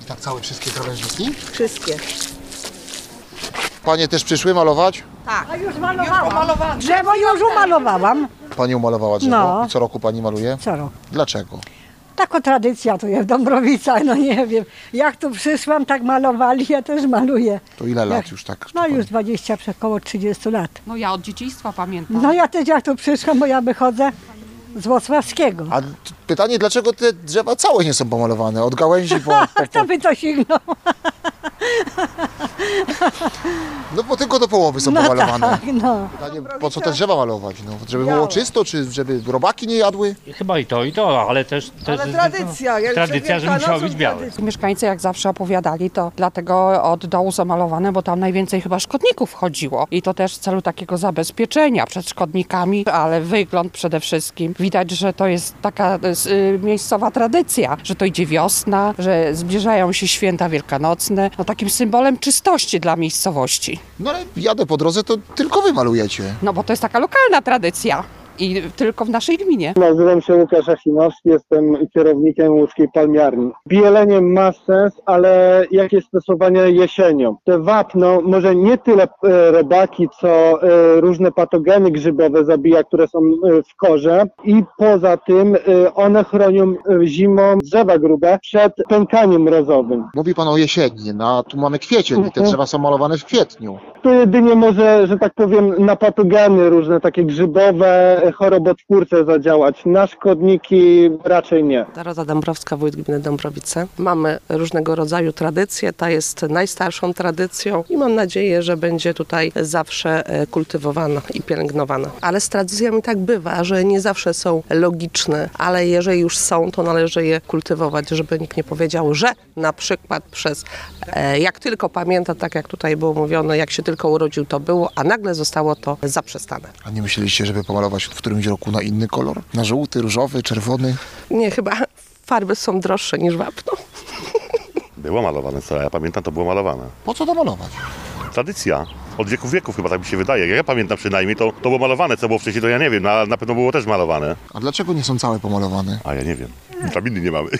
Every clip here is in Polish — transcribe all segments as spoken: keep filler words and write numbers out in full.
I tak całe wszystkie krawężniki? Wszystkie. Panie też przyszły malować? Tak. A już malowałam. Drzewo już umalowałam. Pani umalowała drzewo? No. I co roku pani maluje? Co rok. Dlaczego? Taka tradycja tu jest w Dąbrowicach, no nie wiem. Jak tu przyszłam, tak malowali, ja też maluję. To ile lat Jak- już tak? No już dwadzieścia, około trzydziestu lat. No ja od dzieciństwa pamiętam. No ja też jak tu przyszłam, bo ja wychodzę z Włocławskiego. A t- pytanie, dlaczego te drzewa całe nie są pomalowane? Od gałęzi po... po, po... Kto by to sięgnął? No bo tylko do połowy są No pomalowane. tak, no. Pytanie, po co te drzewa malować? No, żeby było czysto, czy żeby robaki nie jadły? Chyba i to, i to, ale też... też Ale tradycja, jak tradycja, przed że musiało Wielkanocą być białe. tradycja. Mieszkańcy jak zawsze opowiadali, to dlatego od dołu zamalowane, bo tam najwięcej chyba szkodników chodziło. I to też w celu takiego zabezpieczenia przed szkodnikami, ale wygląd przede wszystkim. Widać, że to jest taka y, miejscowa tradycja, że to idzie wiosna, że zbliżają się święta wielkanocne. No takim symbolem czystości dla miejscowości. No ale jadę po drodze, to tylko wy malujecie. No bo to jest taka lokalna tradycja. I tylko w naszej gminie. Nazywam się Łukasz Achimowski, jestem kierownikiem łódzkiej palmiarni. Bielenie ma sens, ale jakie stosowanie jesienią? Te wapno może nie tyle e, robaki, co e, różne patogeny grzybowe zabija, które są e, w korze i poza tym e, one chronią e, zimą drzewa grube przed pękaniem mrozowym. Mówi pan o jesieni, no a tu mamy kwiecień i te drzewa są malowane w kwietniu. To jedynie może, że tak powiem, na patogeny różne takie grzybowe, chorobotwórcze zadziałać. Na szkodniki raczej nie. Dorota Dąbrowska, wójt gminy Dąbrowice. Mamy różnego rodzaju tradycje, ta jest najstarszą tradycją i mam nadzieję, że będzie tutaj zawsze e, kultywowana i pielęgnowana. Ale z tradycjami tak bywa, że nie zawsze są logiczne, ale jeżeli już są, to należy je kultywować, żeby nikt nie powiedział, że na przykład przez, e, jak tylko pamięta, tak jak tutaj było mówione, jak się tylko urodził, to było, a nagle zostało to zaprzestane. A nie myśleliście, żeby pomalować w którymś roku na inny kolor? Na żółty, różowy, czerwony? Nie, chyba farby są droższe niż wapno. Było malowane, co ja pamiętam, to było malowane. Po co to malować? Tradycja. Od wieków wieków chyba tak mi się wydaje. Jak ja pamiętam przynajmniej, to, to było malowane. Co było wcześniej, to ja nie wiem, no, ale na pewno było też malowane. A dlaczego nie są całe pomalowane? A ja nie wiem. Witaminy nie mamy.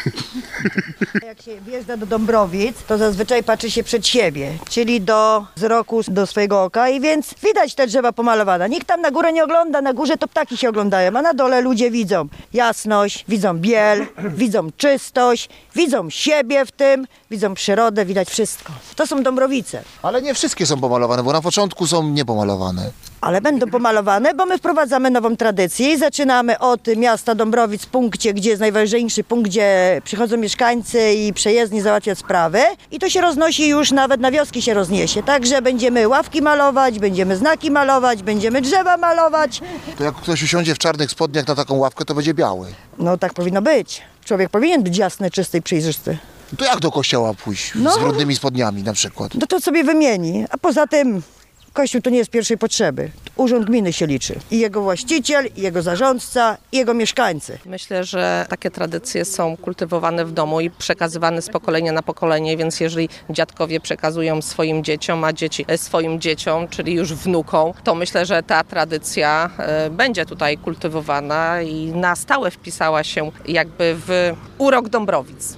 Jak się wjeżdża do Dąbrowic, to zazwyczaj patrzy się przed siebie, czyli do wzroku, do swojego oka i więc widać te drzewa pomalowane. Nikt tam na górę nie ogląda, na górze to ptaki się oglądają, a na dole ludzie widzą jasność, widzą biel, widzą czystość, widzą siebie w tym, widzą przyrodę, widać wszystko. To są Dąbrowice. Ale nie wszystkie są pomalowane, bo na początku są niepomalowane. Ale będą pomalowane, bo my wprowadzamy nową tradycję i zaczynamy od miasta Dąbrowic w punkcie, gdzie jest najważniejszy punkt, gdzie przychodzą mieszkańcy i przejezdni załatwiać sprawy i to się roznosi już nawet na wioski się rozniesie. Także będziemy ławki malować, będziemy znaki malować, będziemy drzewa malować. To jak ktoś usiądzie w czarnych spodniach na taką ławkę, to będzie biały. No tak powinno być. Człowiek powinien być jasny, czysty i przejrzysty. To jak do kościoła pójść? No. Z brudnymi spodniami na przykład. No to sobie wymieni, a poza tym Kościół to nie jest pierwszej potrzeby. Urząd gminy się liczy. I jego właściciel, i jego zarządca, i jego mieszkańcy. Myślę, że takie tradycje są kultywowane w domu i przekazywane z pokolenia na pokolenie, więc jeżeli dziadkowie przekazują swoim dzieciom, a dzieci swoim dzieciom, czyli już wnukom, to myślę, że ta tradycja e, będzie tutaj kultywowana i na stałe wpisała się jakby w urok Dąbrowic.